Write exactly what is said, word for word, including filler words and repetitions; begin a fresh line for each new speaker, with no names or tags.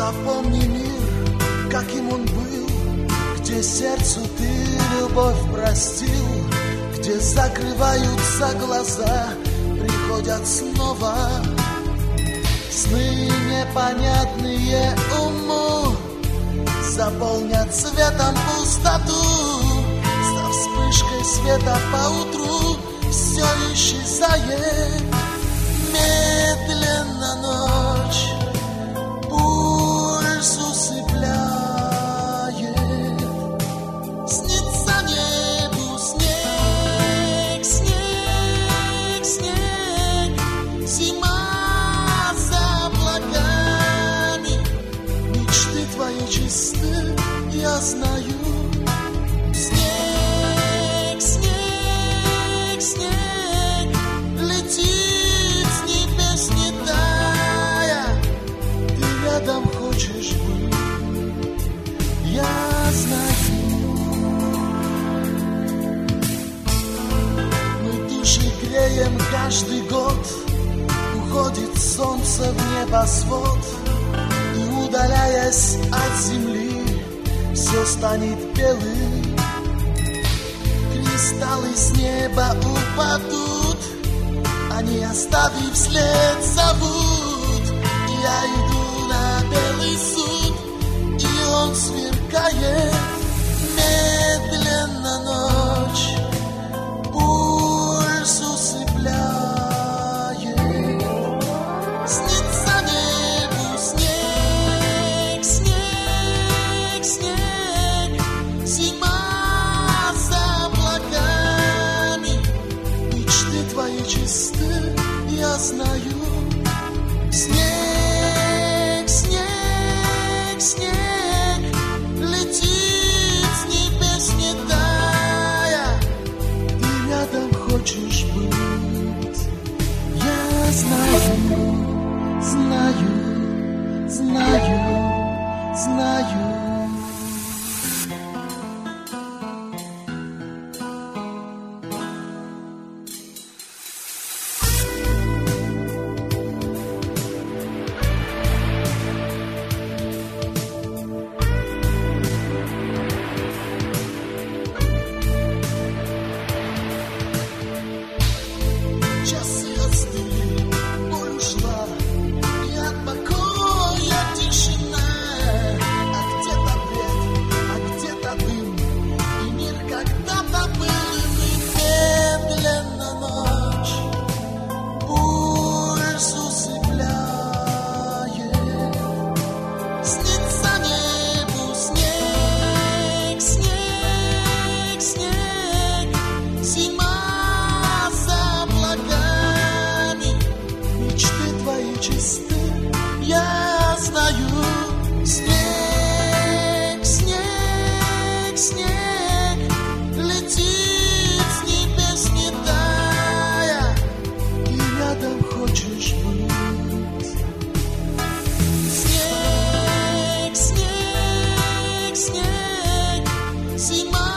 Запомни мир, каким он был, где сердцу ты любовь простил, где закрываются глаза, приходят снова сны непонятные уму, заполнят цветом пустоту, став вспышкой света поутру, все исчезает. Медленно ночь пульс усыпляет, снится небу снег, снег, снег, зима за облаками, мечты твои чисты, я знаю. Снег, снег, снег, летит с небес не тая, ты рядом хочешь быть, я знаю. Мы души греем каждый год, уходит солнце в небосвод, и удаляясь от земли, все станет белым. Кристаллы с неба упадут, они, оставив след, зовут. Я иду на белый суд, и он сверкает. Медленно ночь пульс усыпляет, снится небу снег, снег, снег, зима за облаками, мечты твои чисты, я знаю. Снег, снег, снег, летит с небес не тая, ты рядом хочешь быть, я знаю, знаю, знаю, знаю. Часы остыли, боль ушла, и от покоя тишина. А где-то бред, а где-то дым, и мир когда-то был иным. Медленно ночь пульс усыпляет, снится небу снег, снег, снег, зима за облаками, мечты твои чисты, я знаю. Снег, снег, снег, летит с небес не тая, ты рядом хочешь быть. Снег, снег, снег, зима